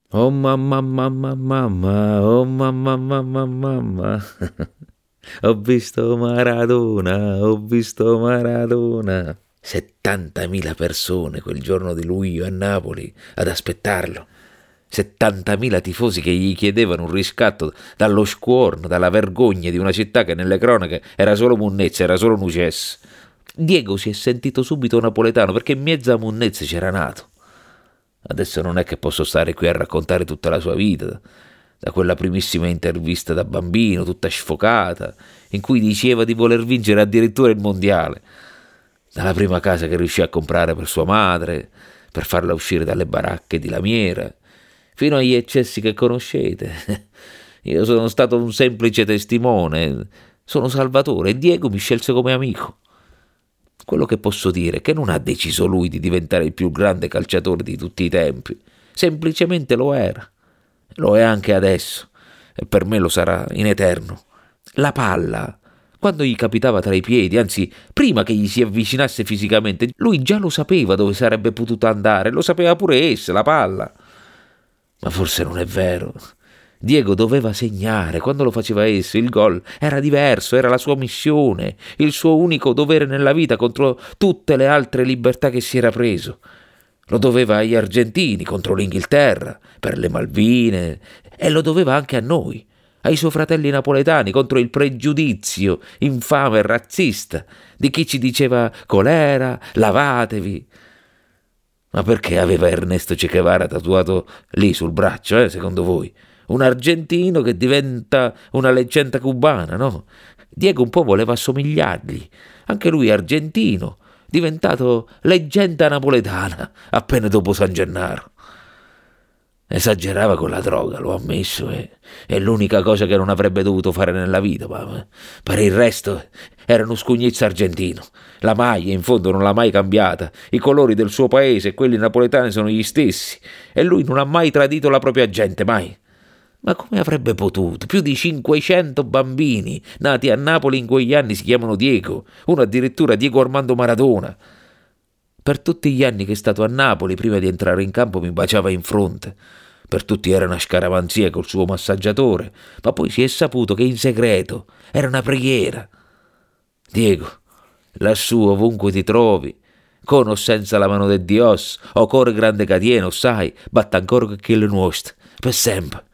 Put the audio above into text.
Oh mamma mamma mamma, oh mamma mamma mamma. Ho visto Maradona, ho visto Maradona. 70.000 persone quel giorno di luglio a Napoli ad aspettarlo. 70.000 tifosi che gli chiedevano un riscatto dallo squorno, dalla vergogna di una città che nelle cronache era solo munnezza, era solo nuces. Diego si è sentito subito napoletano perché in mezzo a munnezza c'era nato. Adesso non è che posso stare qui a raccontare tutta la sua vita, da quella primissima intervista da bambino, tutta sfocata, in cui diceva di voler vincere addirittura il mondiale, dalla prima casa che riuscì a comprare per sua madre, per farla uscire dalle baracche di lamiera, fino agli eccessi che conoscete. Io sono stato un semplice testimone, sono Salvatore e Diego mi scelse come amico. Quello che posso dire è che non ha deciso lui di diventare il più grande calciatore di tutti i tempi, semplicemente lo era. Lo è anche adesso e per me lo sarà in eterno. La palla, quando gli capitava tra i piedi, anzi prima che gli si avvicinasse fisicamente, lui già lo sapeva dove sarebbe potuta andare, lo sapeva pure essa, la palla. Ma forse non è vero. Diego doveva segnare, quando lo faceva esso, il gol era diverso, era la sua missione, il suo unico dovere nella vita contro tutte le altre libertà che si era preso. Lo doveva agli argentini contro l'Inghilterra, per le Malvine, e lo doveva anche a noi, ai suoi fratelli napoletani contro il pregiudizio infame e razzista di chi ci diceva colera, lavatevi. Ma perché aveva Ernesto Che Guevara tatuato lì sul braccio, secondo voi? Un argentino che diventa una leggenda cubana, no? Diego un po' voleva assomigliargli. Anche lui argentino, diventato leggenda napoletana appena dopo San Gennaro. Esagerava con la droga, l'ho ammesso, è l'unica cosa che non avrebbe dovuto fare nella vita, ma per il resto era uno scugnizzo argentino. La maglia, in fondo, non l'ha mai cambiata. I colori del suo paese e quelli napoletani sono gli stessi. E lui non ha mai tradito la propria gente, mai. Ma come avrebbe potuto? Più di 500 bambini nati a Napoli in quegli anni si chiamano Diego, uno addirittura Diego Armando Maradona. Per tutti gli anni che è stato a Napoli, prima di entrare in campo, mi baciava in fronte. Per tutti era una scaramanzia col suo massaggiatore, ma poi si è saputo che in segreto era una preghiera. Diego, lassù ovunque ti trovi, con o senza la mano di Dios, o core grande catieno, sai, batta ancora che le nostre, per sempre.